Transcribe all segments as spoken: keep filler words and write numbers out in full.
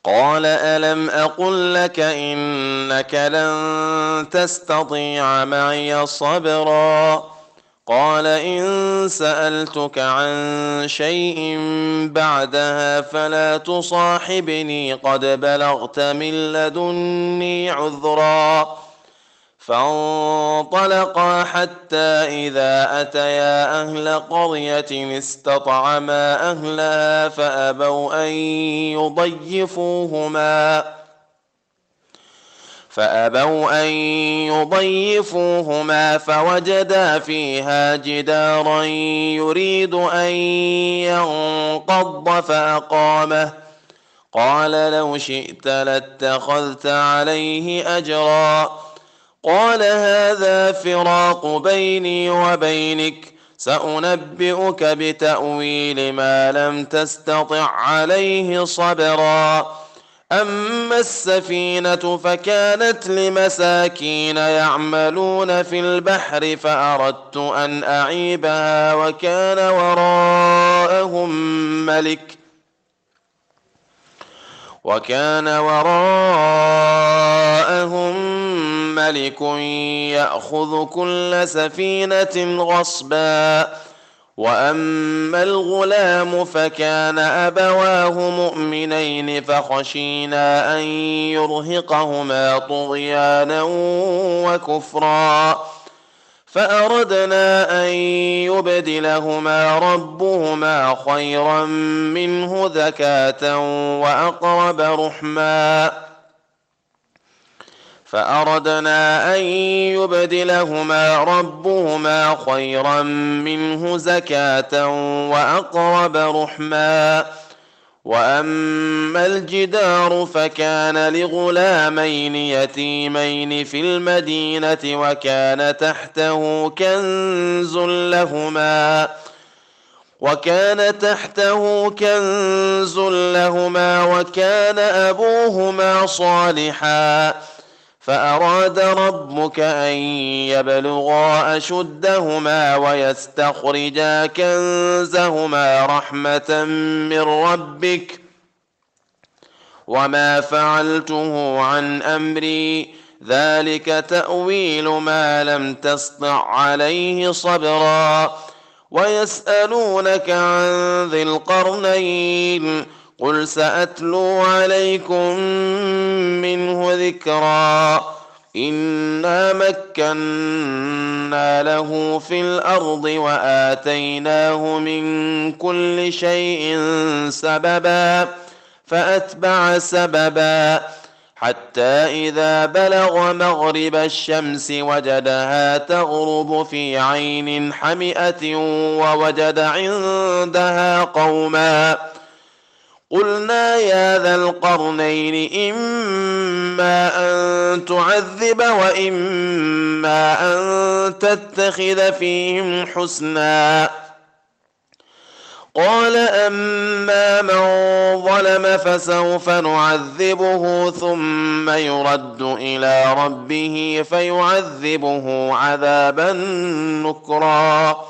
قال ألم أقل لك إنك لن تستطيع معي صبرا قال إن سألتك عن شيء بعدها فلا تصاحبني قد بلغت من لدني عذرا فانطلقا حتى إذا أتيا أهل قرية استطعما أهلها فأبوا أن يضيفوهما فأبوا أن يضيفوهما فوجدا فيها جدارا يريد أن ينقض فأقامه قال لو شئت لاتخذت عليه أجرا قال هذا فراق بيني وبينك سأنبئك بتأويل ما لم تستطع عليه صبرا أما السفينة فكانت لمساكين يعملون في البحر فأردت أن أعيبها وكان وراءهم ملك وكان وراءهم ملك يأخذ كل سفينة غصبا وأما الغلام فكان أبواه مؤمنين فخشينا أن يرهقهما طغيانا وكفرا فأردنا أن يبدلهما ربهما خيرا منه زكاة وأقرب رحما فأردنا أن يبدلهما ربهما خيرا منه زكاة وأقرب رحما وأما الجدار فكان لغلامين يتيمين في المدينة وكان تحته كنز لهما وكان تحته كنز لهما وكان أبوهما صالحا فأراد ربك أن يبلغا أشدهما ويستخرجا كنزهما رحمة من ربك وما فعلته عن أمري ذلك تأويل ما لم تسطع عليه صبرا ويسألونك عن ذي القرنين قل سأتلو عليكم منه ذكرا إنا مكنا له في الأرض وآتيناه من كل شيء سببا فأتبع سببا حتى إذا بلغ مغرب الشمس وجدها تغرب في عين حمئة ووجد عندها قوما قلنا يا ذا القرنين إما أن تعذب وإما أن تتخذ فيهم حسنا قال أما من ظلم فسوف نعذبه ثم يرد إلى ربه فيعذبه عذابا نكرا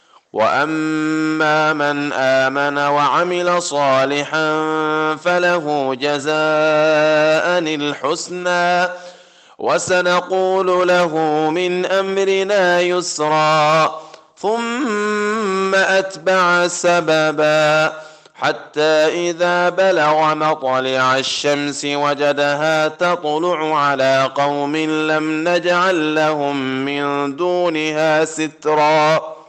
وأما من آمن وعمل صالحا فله جزاء الحسنى وسنقول له من أمرنا يسرا ثم أتبع سببا حتى إذا بلغ مطلع الشمس وجدها تطلع على قوم لم نجعل لهم من دونها سترا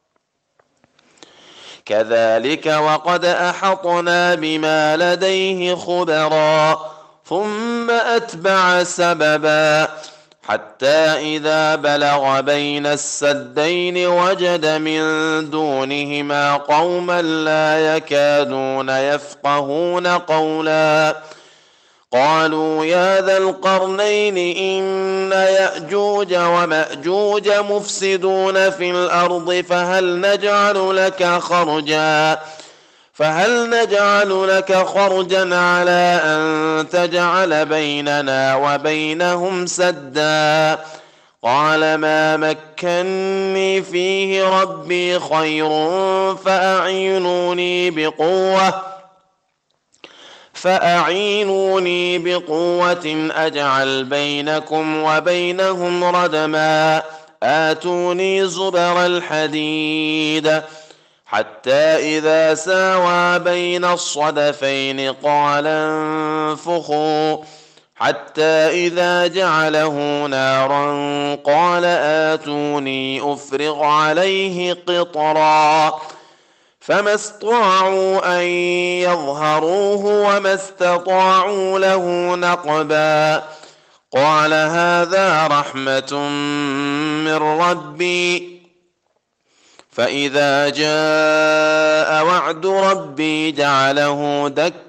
كذلك وقد أحطنا بما لديه خبرا ثم أتبع سببا حتى إذا بلغ بين السدين وجد من دونهما قوما لا يكادون يفقهون قولا قالوا يا ذا القرنين إن يأجوج ومأجوج مفسدون في الأرض فهل نجعل لك خرجا فهل نجعل لك خرجا على أن تجعل بيننا وبينهم سدا قال ما مكني فيه ربي خير فأعينوني بقوة فأعينوني بقوة أجعل بينكم وبينهم ردما آتوني زبر الحديد حتى إذا ساوى بين الصدفين قال انفخوا حتى إذا جعله نارا قال آتوني أفرغ عليه قطرا فما استطاعوا أن يظهروه وما استطاعوا له نقبا قال هذا رحمة من ربي فإذا جاء وعد ربي جعله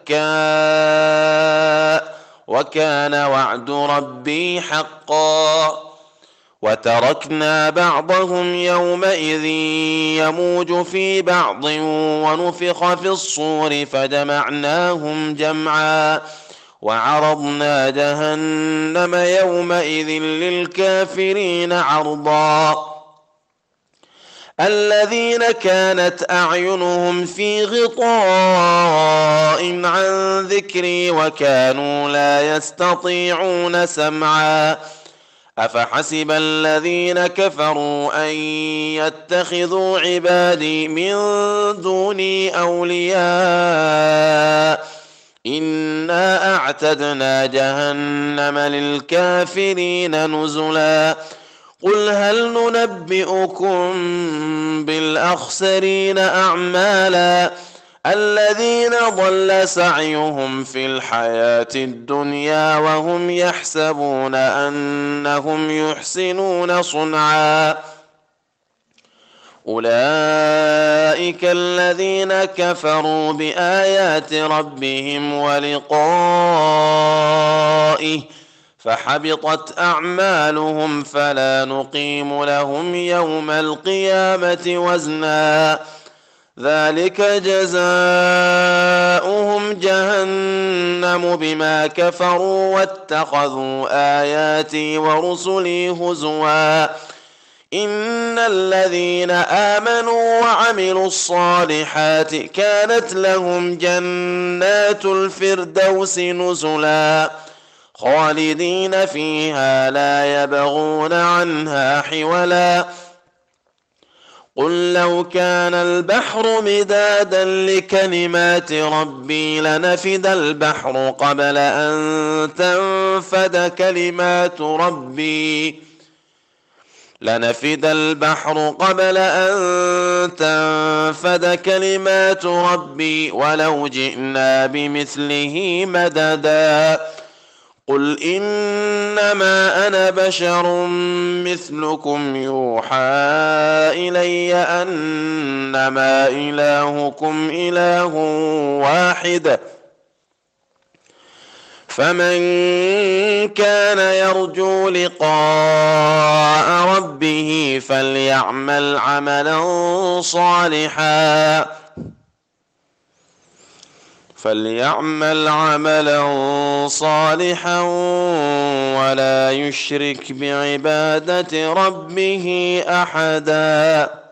دكا وكان وعد ربي حقا وتركنا بعضهم يومئذ يموج في بعض ونفخ في الصور فجمعناهم جمعا وعرضنا جهنم يومئذ للكافرين عرضا الذين كانت أعينهم في غطاء عن ذكري وكانوا لا يستطيعون سمعا أفحسب الذين كفروا أن يتخذوا عبادي من دوني أولياء إنا أعتدنا جهنم للكافرين نزلا قل هل ننبئكم بالأخسرين أعمالا الذين ضل سعيهم في الحياة الدنيا وهم يحسبون أنهم يحسنون صنعا أولئك الذين كفروا بآيات ربهم ولقائه فحبطت أعمالهم فلا نقيم لهم يوم القيامة وزنا ذلك جزاؤهم جهنم بما كفروا واتخذوا آياتي ورسلي هزوا إن الذين آمنوا وعملوا الصالحات كانت لهم جنات الفردوس نزلا خالدين فيها لا يبغون عنها حولا قل لو كان البحر مدادا لكلمات ربي لنفد البحر قبل أن تنفد كلمات ربي لنفد البحر قبل أن تنفد كلمات ربي ولو جئنا بمثله مددا قل إنما أنا بشر مثلكم يوحى إلي أنما إلهكم إله واحد فمن كان يرجو لقاء ربه فليعمل عملا صالحا فليعمل عملا صالحا ولا يشرك بعبادة ربه أحدا.